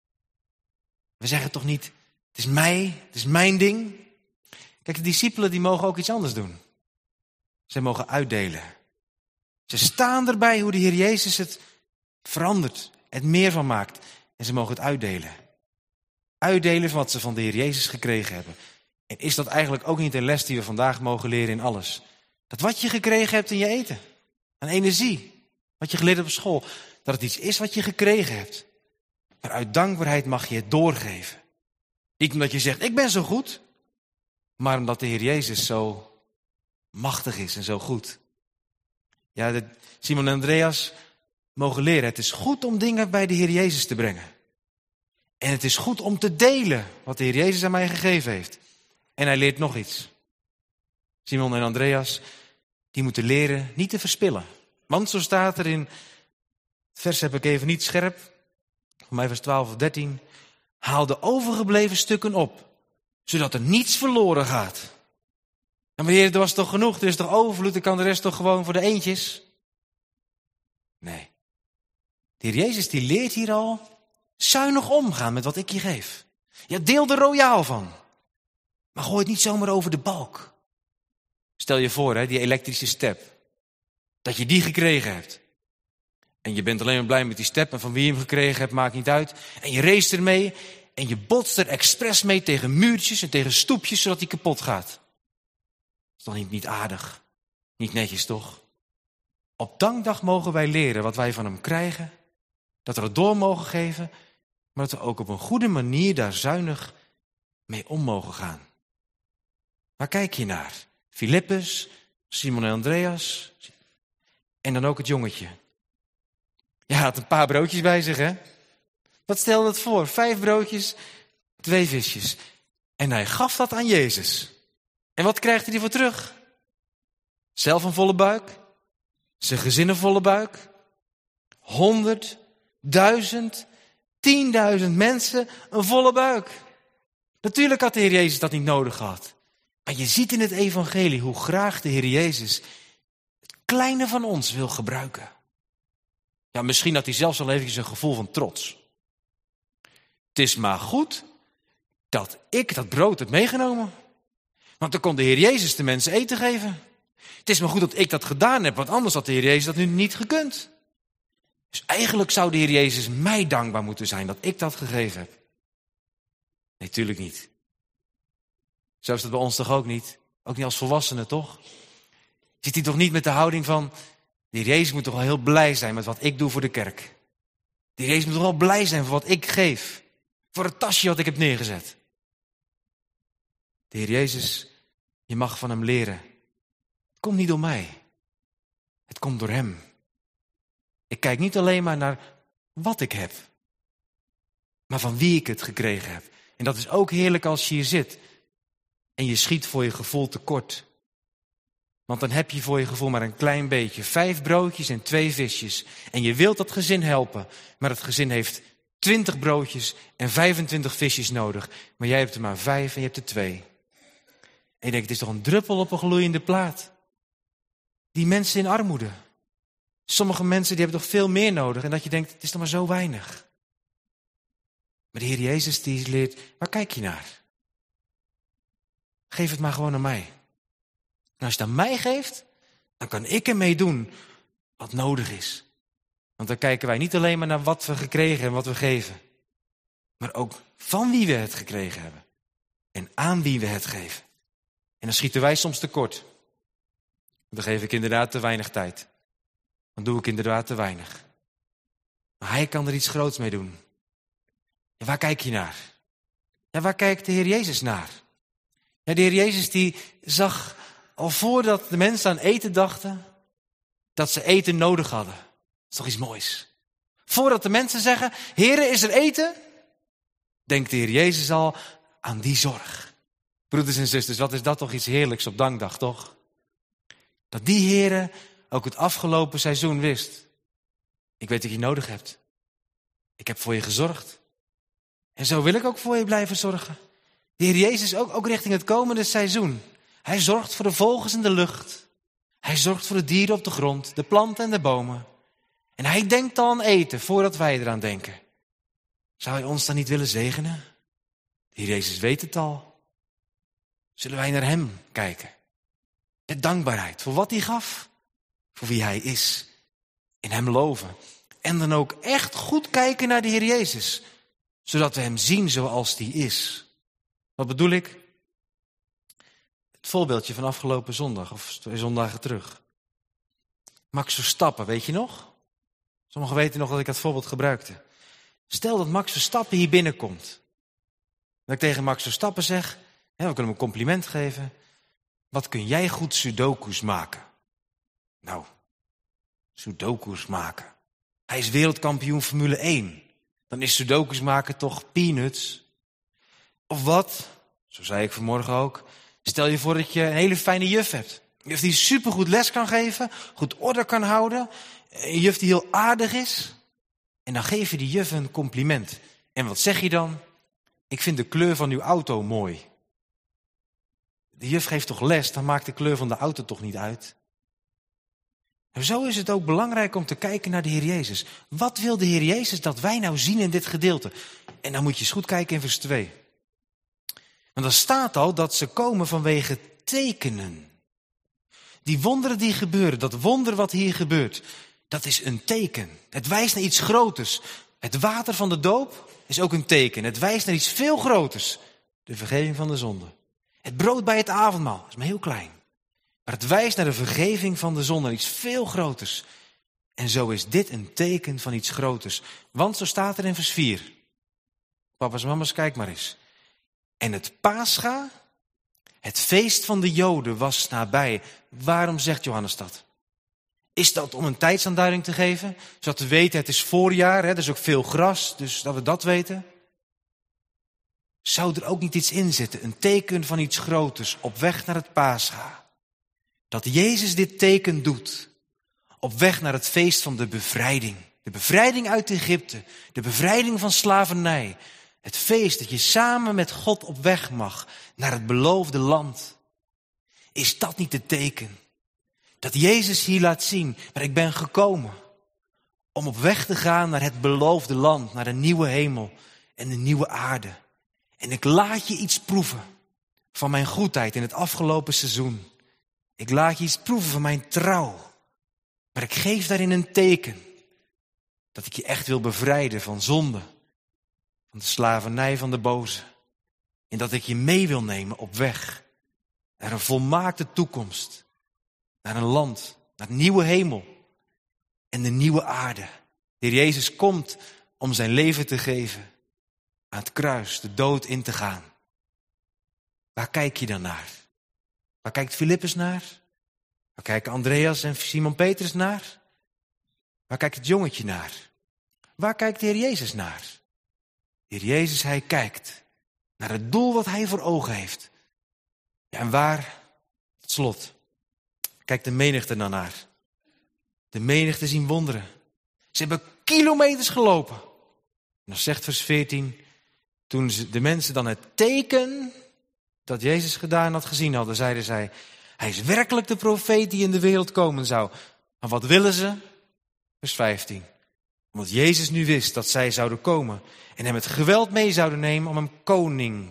We zeggen toch niet, het is mij, het is mijn ding. Kijk, de discipelen die mogen ook iets anders doen. Ze mogen uitdelen. Ze staan erbij hoe de Heer Jezus het verandert, het meer van maakt. En ze mogen het uitdelen. Uitdelen van wat ze van de Heer Jezus gekregen hebben. En is dat eigenlijk ook niet een les die we vandaag mogen leren in alles? Dat wat je gekregen hebt in je eten, aan energie, wat je geleerd hebt op school, dat het iets is wat je gekregen hebt. Maar uit dankbaarheid mag je het doorgeven. Niet omdat je zegt, ik ben zo goed, maar omdat de Heer Jezus zo machtig is en zo goed. Ja, de Simon en Andreas mogen leren, het is goed om dingen bij de Heer Jezus te brengen. En het is goed om te delen wat de Heer Jezus aan mij gegeven heeft. En hij leert nog iets. Simon en Andreas, die moeten leren niet te verspillen. Want zo staat er in, het vers heb ik even niet scherp, voor mij vers twaalf of dertien. Haal de overgebleven stukken op, zodat er niets verloren gaat. En maar Heer, er was toch genoeg, er is toch overvloed, dan kan de rest toch gewoon voor de eentjes? Nee. De Heer Jezus die leert hier al, zuinig omgaan met wat ik je geef. Ja, deel er royaal van. Maar gooi het niet zomaar over de balk. Stel je voor, hè, die elektrische step. Dat je die gekregen hebt. En je bent alleen maar blij met die step. En van wie je hem gekregen hebt, maakt niet uit. En je race ermee. En je botst er expres mee tegen muurtjes en tegen stoepjes, zodat die kapot gaat. Dat is toch niet, niet aardig? Niet netjes, toch? Op dankdag mogen wij leren wat wij van hem krijgen. Dat we het door mogen geven. Maar dat we ook op een goede manier daar zuinig mee om mogen gaan. Waar kijk je naar? Filippus, Simon en Andreas. En dan ook het jongetje. Ja, hij had een paar broodjes bij zich, hè? Wat stelde het voor? Vijf broodjes, twee visjes. En hij gaf dat aan Jezus. En wat krijgt hij ervoor terug? Zelf een volle buik. Zijn gezin een volle buik. Honderd, duizend, tienduizend mensen een volle buik. Natuurlijk had de Heer Jezus dat niet nodig gehad. Maar je ziet in het evangelie hoe graag de Heer Jezus het kleine van ons wil gebruiken. Ja, misschien had hij zelfs al eventjes een gevoel van trots. Het is maar goed dat ik dat brood heb meegenomen. Want dan kon de Heer Jezus de mensen eten geven. Het is maar goed dat ik dat gedaan heb, want anders had de Heer Jezus dat nu niet gekund. Dus eigenlijk zou de Heer Jezus mij dankbaar moeten zijn dat ik dat gegeven heb. Nee, tuurlijk niet. Zo is dat bij ons toch ook niet? Ook niet als volwassenen, toch? Zit hij toch niet met de houding van, de Heer Jezus moet toch wel heel blij zijn met wat ik doe voor de kerk. De Heer Jezus moet toch wel blij zijn voor wat ik geef. Voor het tasje wat ik heb neergezet. De Heer Jezus, je mag van hem leren. Het komt niet door mij. Het komt door hem. Ik kijk niet alleen maar naar wat ik heb. Maar van wie ik het gekregen heb. En dat is ook heerlijk als je hier zit. En je schiet voor je gevoel tekort. Want dan heb je voor je gevoel maar een klein beetje. Vijf broodjes en twee visjes. En je wilt dat gezin helpen. Maar het gezin heeft twintig broodjes en vijfentwintig visjes nodig. Maar jij hebt er maar vijf en je hebt er twee. En je denkt, het is toch een druppel op een gloeiende plaat. Die mensen in armoede. Sommige mensen die hebben toch veel meer nodig. En dat je denkt, het is toch maar zo weinig. Maar de Heer Jezus die leert, waar kijk je naar? Geef het maar gewoon aan mij. En als je het aan mij geeft, dan kan ik ermee doen wat nodig is. Want dan kijken wij niet alleen maar naar wat we gekregen en wat we geven. Maar ook van wie we het gekregen hebben. En aan wie we het geven. En dan schieten wij soms tekort. Dan geef ik inderdaad te weinig tijd. Dan doe ik inderdaad te weinig. Maar hij kan er iets groots mee doen. En waar kijk je naar? Ja, waar kijkt de Heer Jezus naar? Ja, de Heer Jezus die zag al voordat de mensen aan eten dachten, dat ze eten nodig hadden. Dat is toch iets moois. Voordat de mensen zeggen, Heere, is er eten? Denkt de Heer Jezus al aan die zorg. Broeders en zusters, wat is dat toch iets heerlijks op dankdag, toch? Dat die Heere ook het afgelopen seizoen wist. Ik weet dat je nodig hebt. Ik heb voor je gezorgd. En zo wil ik ook voor je blijven zorgen. De Heer Jezus ook, ook richting het komende seizoen. Hij zorgt voor de vogels in de lucht. Hij zorgt voor de dieren op de grond, de planten en de bomen. En hij denkt al aan eten voordat wij eraan denken. Zou hij ons dan niet willen zegenen? De Heer Jezus weet het al. Zullen wij naar hem kijken? Met dankbaarheid voor wat hij gaf. Voor wie hij is. In hem geloven. En dan ook echt goed kijken naar de Heer Jezus. Zodat we hem zien zoals hij is. Wat bedoel ik? Het voorbeeldje van afgelopen zondag. Of twee zondagen terug. Max Verstappen, weet je nog? Sommigen weten nog dat ik dat voorbeeld gebruikte. Stel dat Max Verstappen hier binnenkomt. Dat ik tegen Max Verstappen zeg, hè, we kunnen hem een compliment geven. Wat kun jij goed sudoku's maken? Nou, sudoku's maken. Hij is wereldkampioen Formule één. Dan is sudoku's maken toch peanuts? Of wat, zo zei ik vanmorgen ook, stel je voor dat je een hele fijne juf hebt. Een juf die supergoed les kan geven, goed orde kan houden. Een juf die heel aardig is. En dan geef je die juf een compliment. En wat zeg je dan? Ik vind de kleur van uw auto mooi. De juf geeft toch les, dan maakt de kleur van de auto toch niet uit. En zo is het ook belangrijk om te kijken naar de Heer Jezus. Wat wil de Heer Jezus dat wij nou zien in dit gedeelte? En dan moet je eens goed kijken in vers twee. Want er staat al dat ze komen vanwege tekenen. Die wonderen die gebeuren, dat wonder wat hier gebeurt, dat is een teken. Het wijst naar iets groters. Het water van de doop is ook een teken. Het wijst naar iets veel groters. De vergeving van de zonde. Het brood bij het avondmaal is maar heel klein. Maar het wijst naar de vergeving van de zonde, iets veel groters. En zo is dit een teken van iets groters. Want zo staat er in vers vier. Papa's en mama's, kijk maar eens. En het Pascha, het feest van de Joden, was nabij. Waarom zegt Johannes dat? Is dat om een tijdsaanduiding te geven? Zodat we weten, het is voorjaar, hè, er is ook veel gras, dus dat we dat weten. Zou er ook niet iets in zitten, een teken van iets groters, op weg naar het Pascha? Dat Jezus dit teken doet, op weg naar het feest van de bevrijding. De bevrijding uit Egypte, de bevrijding van slavernij. Het feest dat je samen met God op weg mag naar het beloofde land. Is dat niet het teken? Dat Jezus hier laat zien, maar ik ben gekomen om op weg te gaan naar het beloofde land, naar de nieuwe hemel en de nieuwe aarde. En ik laat je iets proeven van mijn goedheid in het afgelopen seizoen. Ik laat je iets proeven van mijn trouw. Maar ik geef daarin een teken dat ik je echt wil bevrijden van zonde, van de slavernij van de boze. En dat ik je mee wil nemen op weg naar een volmaakte toekomst. Naar een land, naar een nieuwe hemel en de nieuwe aarde. De Heer Jezus komt om zijn leven te geven. Aan het kruis, de dood in te gaan. Waar kijk je dan naar? Waar kijkt Filippus naar? Waar kijken Andreas en Simon Petrus naar? Waar kijkt het jongetje naar? Waar kijkt de Heer Jezus naar? De Heer Jezus, hij kijkt naar het doel wat hij voor ogen heeft. Ja, en waar, tot slot, kijkt de menigte dan naar. De menigte zien wonderen. Ze hebben kilometers gelopen. En dan zegt vers veertien, toen de mensen dan het teken dat Jezus gedaan had gezien hadden, zeiden zij, hij is werkelijk de profeet die in de wereld komen zou. Maar wat willen ze? Vers vijftien. Omdat Jezus nu wist dat zij zouden komen en hem met geweld mee zouden nemen om hem koning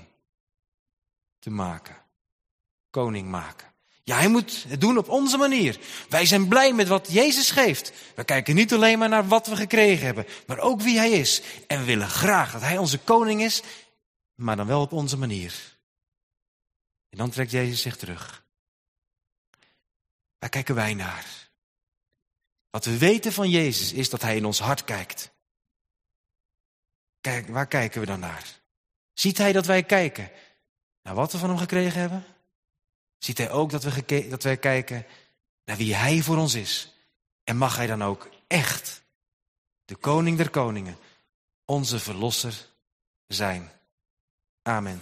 te maken. Koning maken. Ja, hij moet het doen op onze manier. Wij zijn blij met wat Jezus geeft. We kijken niet alleen maar naar wat we gekregen hebben, maar ook wie hij is. En we willen graag dat hij onze koning is, maar dan wel op onze manier. En dan trekt Jezus zich terug. Waar kijken wij naar? Wat we weten van Jezus is dat hij in ons hart kijkt. Kijk, waar kijken we dan naar? Ziet hij dat wij kijken naar wat we van hem gekregen hebben? Ziet hij ook dat we, geke- dat wij kijken naar wie hij voor ons is? En mag hij dan ook echt de koning der koningen, onze verlosser zijn? Amen.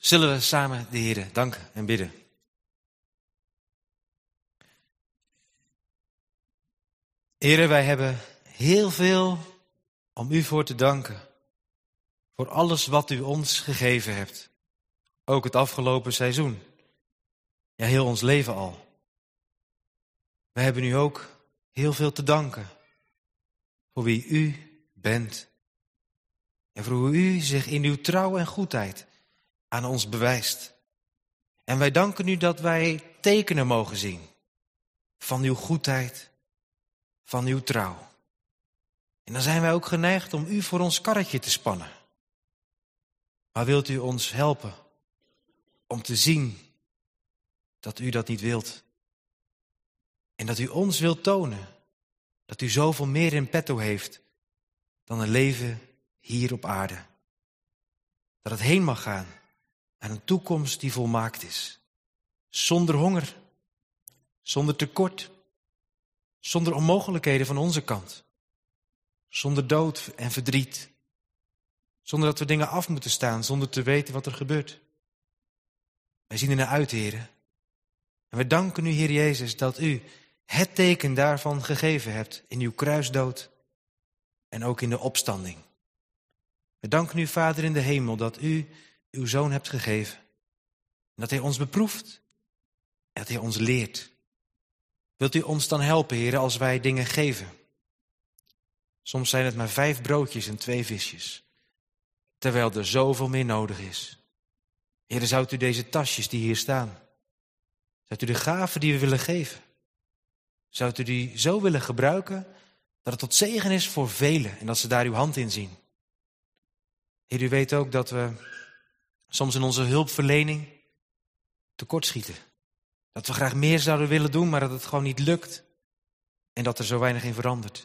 zullen we samen de Heere danken en bidden. Heere, wij hebben heel veel om u voor te danken. Voor alles wat u ons gegeven hebt. Ook het afgelopen seizoen. Ja, heel ons leven al. Wij hebben u ook heel veel te danken. Voor wie u bent. En voor hoe u zich in uw trouw en goedheid aan ons bewijst. En wij danken u dat wij tekenen mogen zien. Van uw goedheid. Van uw trouw. En dan zijn wij ook geneigd om u voor ons karretje te spannen. Maar wilt u ons helpen om te zien dat u dat niet wilt. En dat u ons wilt tonen dat u zoveel meer in petto heeft dan een leven hier op aarde. Dat het heen mag gaan naar een toekomst die volmaakt is. Zonder honger, zonder tekort, zonder onmogelijkheden van onze kant. Zonder dood en verdriet. Zonder dat we dingen af moeten staan, zonder te weten wat er gebeurt. Wij zien er naar uit, Heere. En wij danken u, Heer Jezus, dat u het teken daarvan gegeven hebt in uw kruisdood en ook in de opstanding. We danken u, Vader in de hemel, dat u uw Zoon hebt gegeven. En dat hij ons beproeft en dat hij ons leert. Wilt u ons dan helpen, Heer, als wij dingen geven? Soms zijn het maar vijf broodjes en twee visjes. Terwijl er zoveel meer nodig is. Heer, zou u deze tasjes die hier staan, zou u de gaven die we willen geven, zou u die zo willen gebruiken dat het tot zegen is voor velen en dat ze daar uw hand in zien. Heer, u weet ook dat we soms in onze hulpverlening tekortschieten. Dat we graag meer zouden willen doen, maar dat het gewoon niet lukt. En dat er zo weinig in verandert.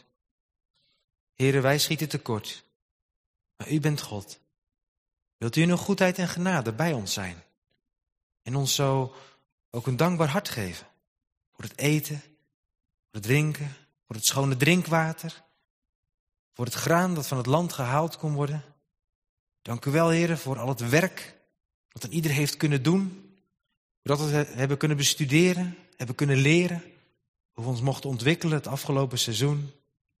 Heer, wij schieten tekort. Maar u bent God. Wilt u in uw goedheid en genade bij ons zijn? En ons zo ook een dankbaar hart geven. Voor het eten, voor het drinken, voor het schone drinkwater. Voor het graan dat van het land gehaald kon worden. Dank u wel, Heer, voor al het werk dat een ieder heeft kunnen doen. Dat we het hebben kunnen bestuderen, hebben kunnen leren. Hoe we ons mochten ontwikkelen het afgelopen seizoen.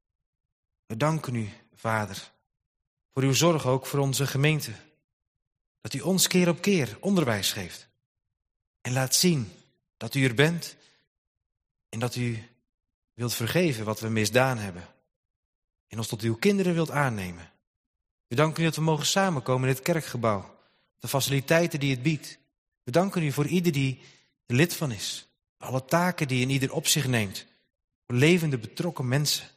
We danken u, Vader, voor uw zorg ook voor onze gemeente. Dat u ons keer op keer onderwijs geeft. En laat zien dat u er bent. En dat u wilt vergeven wat we misdaan hebben. En ons tot uw kinderen wilt aannemen. We danken u dat we mogen samenkomen in het kerkgebouw. De faciliteiten die het biedt. We danken u voor ieder die er lid van is. Alle taken die een ieder op zich neemt. Voor levende, betrokken mensen.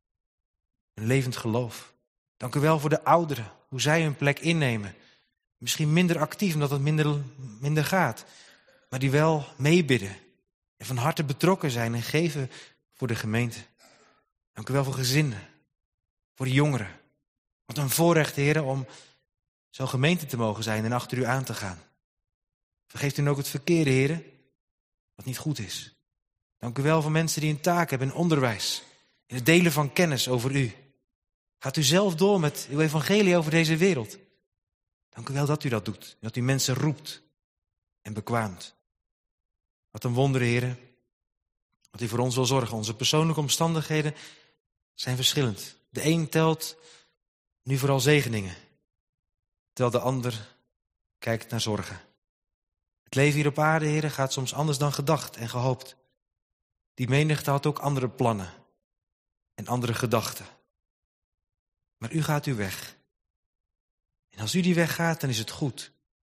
Een levend geloof. Dank u wel voor de ouderen. Hoe zij hun plek innemen. Misschien minder actief omdat het minder, minder gaat. Maar die wel meebidden. En van harte betrokken zijn en geven voor de gemeente. Dank u wel voor gezinnen. Voor de jongeren. Wat een voorrecht, Heer, om zo'n gemeente te mogen zijn en achter u aan te gaan. Vergeeft u ook het verkeerde, Heer, wat niet goed is. Dank u wel voor mensen die een taak hebben in onderwijs. In het delen van kennis over u. Gaat u zelf door met uw evangelie over deze wereld. Dank u wel dat u dat doet. Dat u mensen roept en bekwaamt. Wat een wonder, Heer. Dat u voor ons wil zorgen. Onze persoonlijke omstandigheden zijn verschillend. De een telt nu vooral zegeningen. Terwijl de ander kijkt naar zorgen. Het leven hier op aarde, Heer, gaat soms anders dan gedacht en gehoopt. Die menigte had ook andere plannen en andere gedachten. Maar u gaat uw weg. En als u die weg gaat, dan is het goed.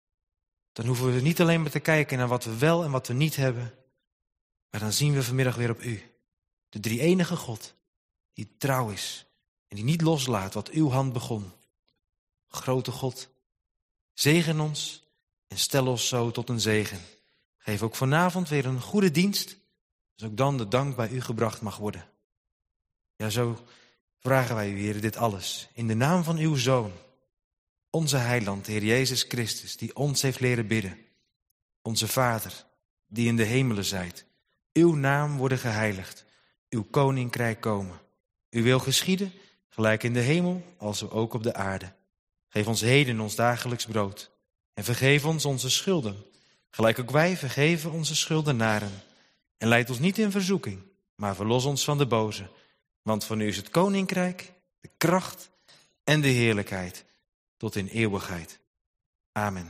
Dan hoeven we niet alleen maar te kijken naar wat we wel en wat we niet hebben. Maar dan zien we vanmiddag weer op u. De drie-enige God, die trouw is en die niet loslaat wat uw hand begon. Grote God, zegen ons en stel ons zo tot een zegen. Geef ook vanavond weer een goede dienst, dus ook dan de dank bij u gebracht mag worden. Ja, zo vragen wij u, Heer, dit alles. In de naam van uw Zoon, onze heiland, Heer Jezus Christus, die ons heeft leren bidden. Onze Vader, die in de hemelen zijt. Uw naam worden geheiligd. Uw koninkrijk komen. Uw wil geschieden, gelijk in de hemel, als ook op de aarde. Geef ons heden ons dagelijks brood. En vergeef ons onze schulden, gelijk ook wij vergeven onze schuldenaren. En leid ons niet in verzoeking, maar verlos ons van de boze. Want van u is het koninkrijk, de kracht en de heerlijkheid tot in eeuwigheid. Amen.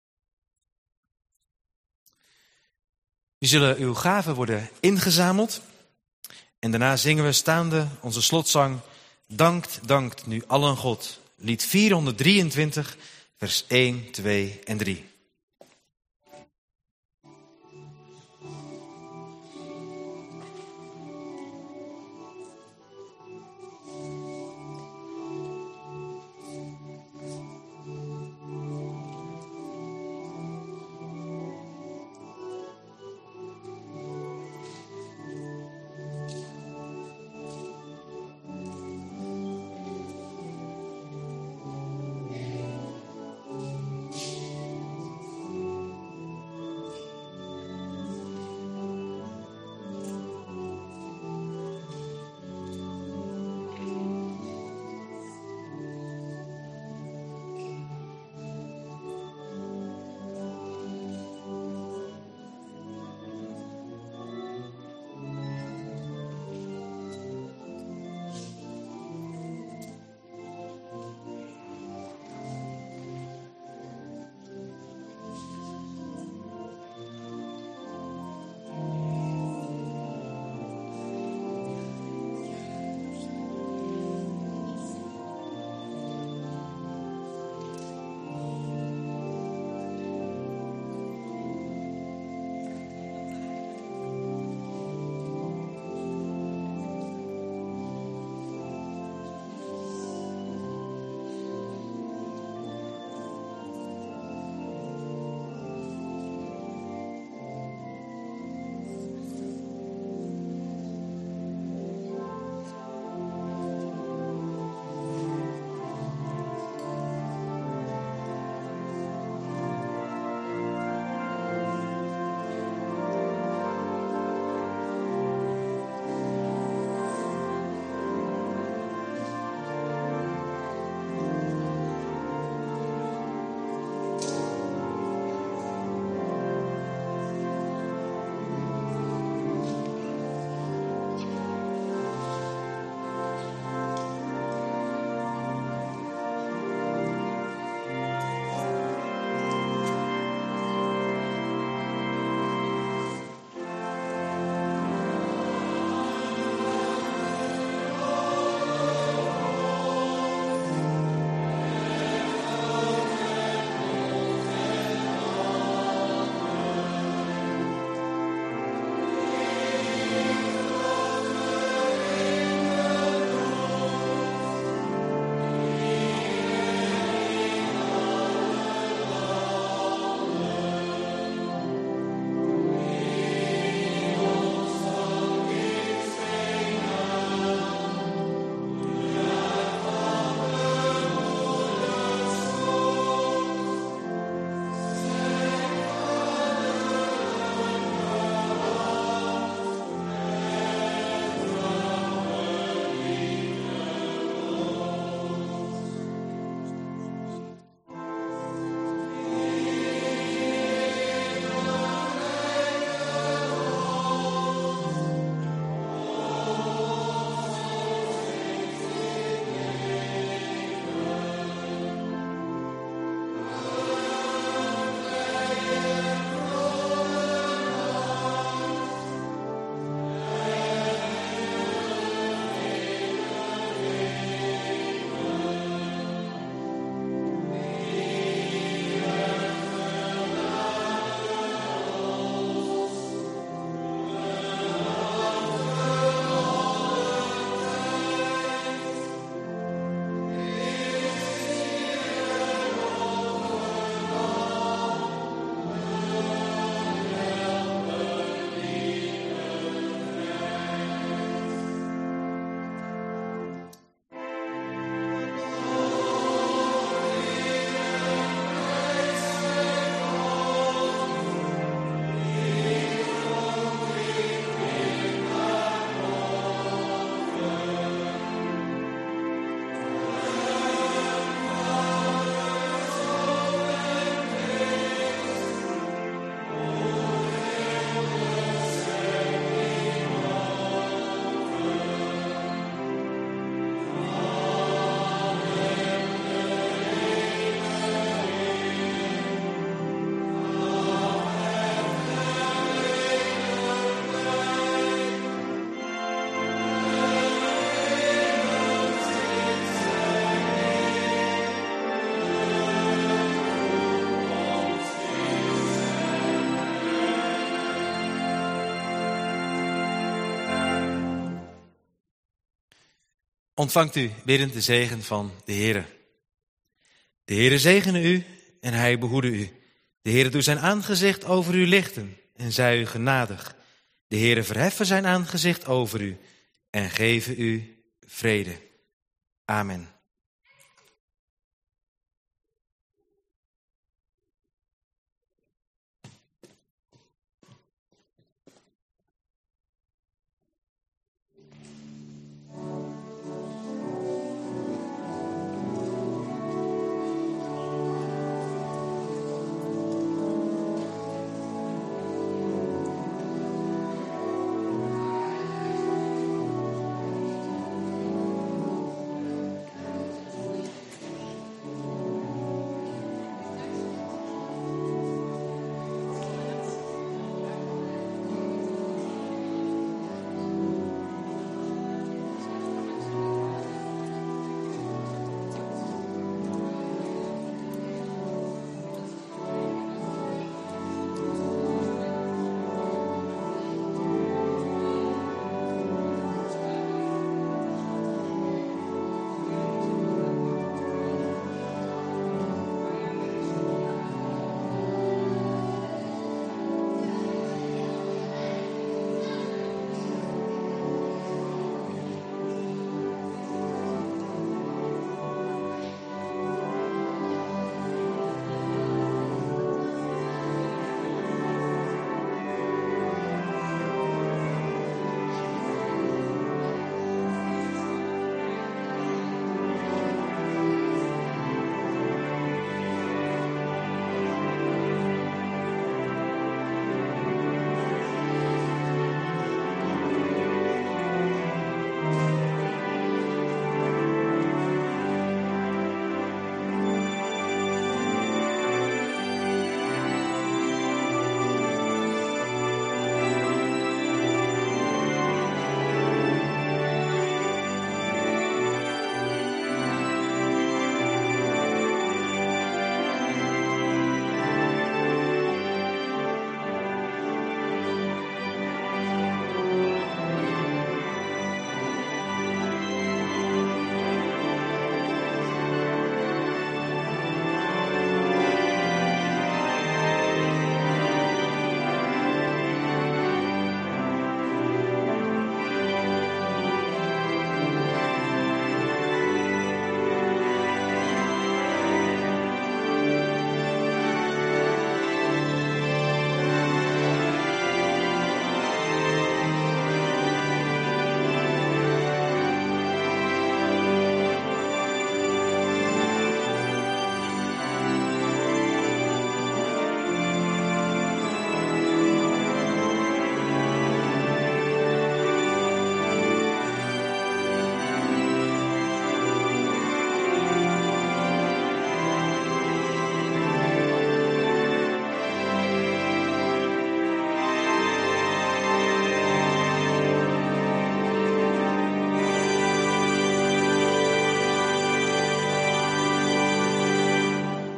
Nu zullen uw gaven worden ingezameld. En daarna zingen we staande onze slotzang. Dankt, dankt nu allen God. Lied vierhonderddrieëntwintig, vers één, twee en drie. Ontvangt u biddend de zegen van de Heere. De Heere zegene u en hij behoede u. De Heere doet zijn aangezicht over u lichten en zij u genadig. De Heere verheffen zijn aangezicht over u en geven u vrede. Amen.